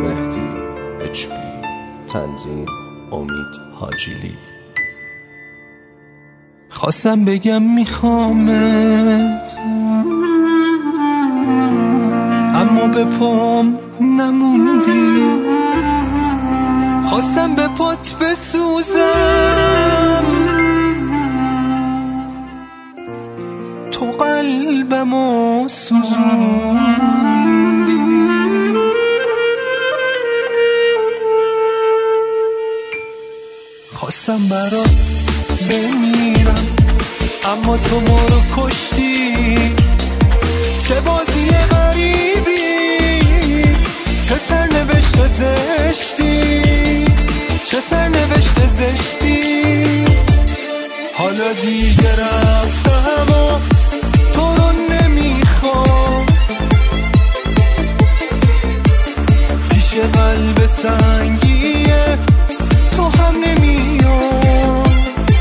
مهدی HP، تنظیم امید حاجیلی. خواستم بگم میخوامت، اما به پام نموندی. خواستم به پات بسوزم، تو قلبمو سوزوندی. خواستم برات بمیرم، اما تو ما رو کشتی. چه بازی غریبی، چه سرنوشت زشتی، چه سرنوشت زشتی. حالا دیگه رفتم و تو رو نمیخوام، پیش قلب سنگیه تو هم نمیام.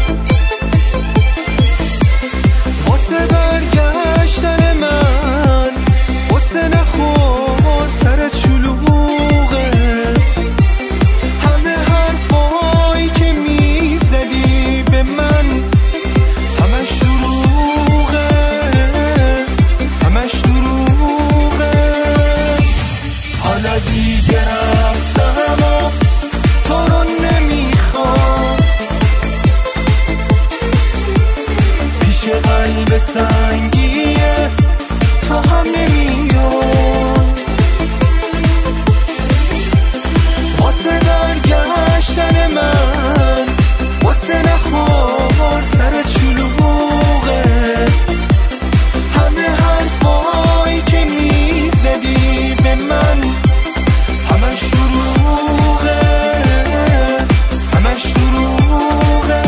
واسه برگشتن من واسه نخور سرت شلوغه. همه حرفایی که میزدی به من همش دروغه، همش دروغه. حالا دیگه رفتم و تو رو نمیخوام، پیش قلب سنگیه تو هم نمیام. واسه برگشتن من واسه نخور سرت شلوغه. همه حرفایی که میزدی به من همش دروغه، همش دروغه.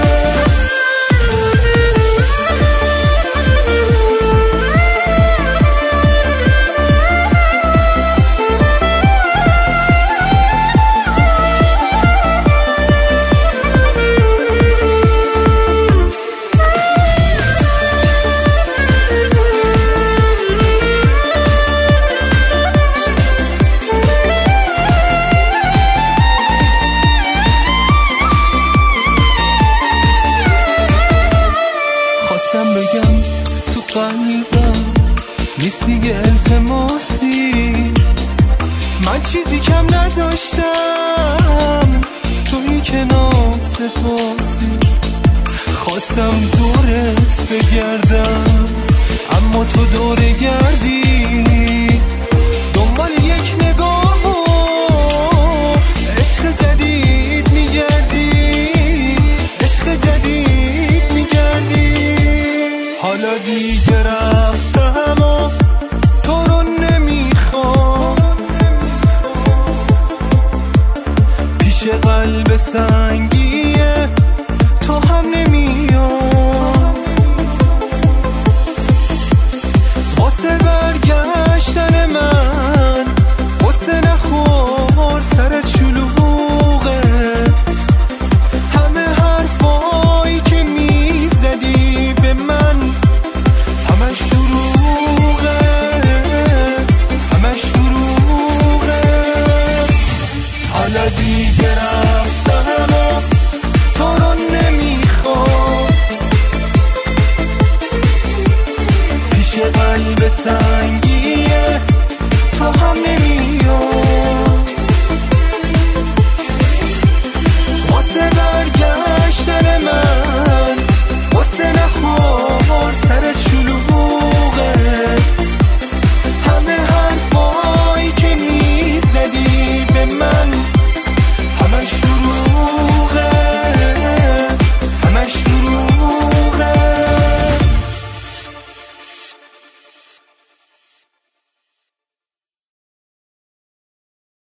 خواستم بگم تو قلبم نیستی یه التماسی، من چیزی کم نذاشتم تویی که ناسپاسی. خواستم دورت بگردم اما تو دوره گردی. دنبال یک نگاه و عشق جدید میگردی، عشق جدید میگردی. حالا دیگه رفتم و تو رو نمیخوام، پیش قلب سنگی